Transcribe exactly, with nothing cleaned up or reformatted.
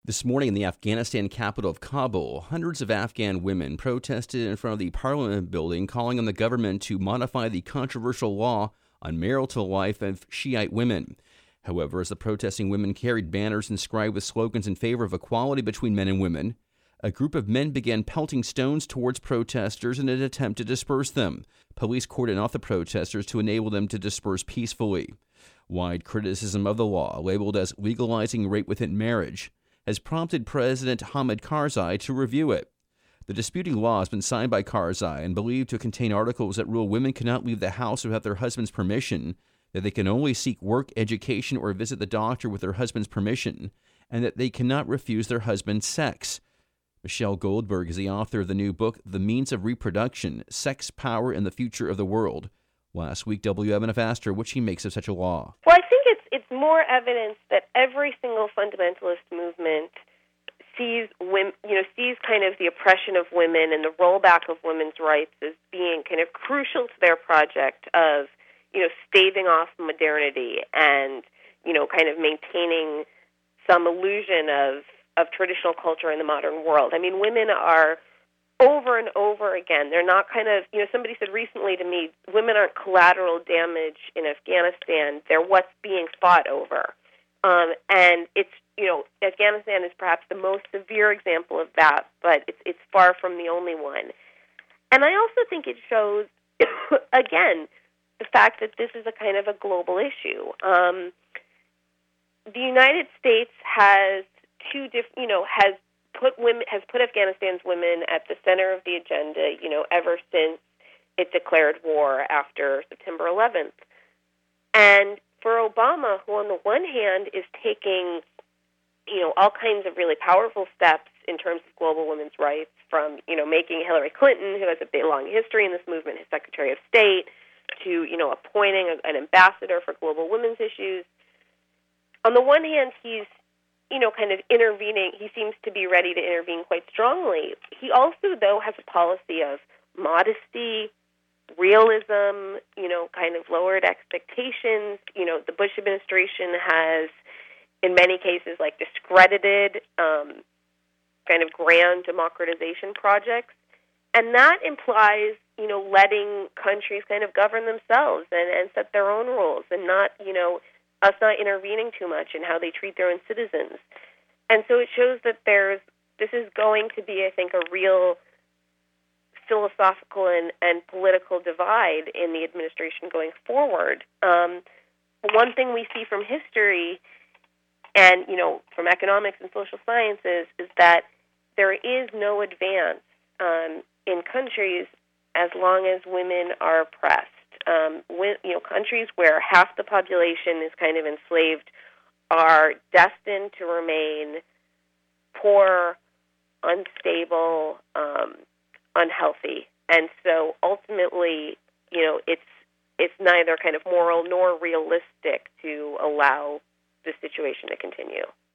This morning in the Afghanistan capital of Kabul, hundreds of Afghan women protested in front of the parliament building, calling on the government to modify the controversial law on marital life of Shiite women. However, as the protesting women carried banners inscribed with slogans in favor of equality between men and women, a group of men began pelting stones towards protesters in an attempt to disperse them. Police cordoned off the protesters to enable them to disperse peacefully. Wide criticism of the law, labeled as legalizing rape within marriage, has prompted President Hamid Karzai to review it. The disputing law has been signed by Karzai and believed to contain articles that rule women cannot leave the house without their husband's permission, that they can only seek work, education, or visit the doctor with their husband's permission, and that they cannot refuse their husband sex. Michelle Goldberg is the author of the new book, The Means of Reproduction, Sex, Power, and the Future of the World. Last week, W M N F asked her what she makes of such a law. Well, I think it's it's more evidence that every single fundamentalist movement sees women, you know, sees kind of the oppression of women and the rollback of women's rights as being kind of crucial to their project of, you know, staving off modernity and, you know, kind of maintaining some illusion of of traditional culture in the modern world. I mean, women are over and over again. They're not kind of, you know, somebody said recently to me, women aren't collateral damage in Afghanistan. They're what's being fought over. Um, and it's, you know, Afghanistan is perhaps the most severe example of that, but it's, it's far from the only one. And I also think it shows, again, the fact that this is a kind of a global issue. Um, the United States has two different, you know, has put women has put Afghanistan's women at the center of the agenda, you know, ever since it declared war after September eleventh. And for Obama, who on the one hand is taking, you know, all kinds of really powerful steps in terms of global women's rights, from, you know, making Hillary Clinton, who has a big, long history in this movement, his Secretary of State, to, you know, appointing a, an ambassador for global women's issues. On the one hand, he's, you know, kind of intervening. He seems to be ready to intervene quite strongly. He also, though, has a policy of modesty, realism, you know, kind of lowered expectations. You know, the Bush administration has, in many cases, like discredited um, kind of grand democratization projects. And that implies, you know, letting countries kind of govern themselves and, and set their own rules and not, you know, us not intervening too much in how they treat their own citizens. And so it shows that there's, this is going to be, I think, a real philosophical and, and political divide in the administration going forward. Um, one thing we see from history and, you know, from economics and social sciences is that there is no advance um, in countries as long as women are oppressed. Um, when, you know, countries where half the population is kind of enslaved are destined to remain poor, unstable, um, unhealthy, and so ultimately, you know, it's it's neither kind of moral nor realistic to allow the situation to continue.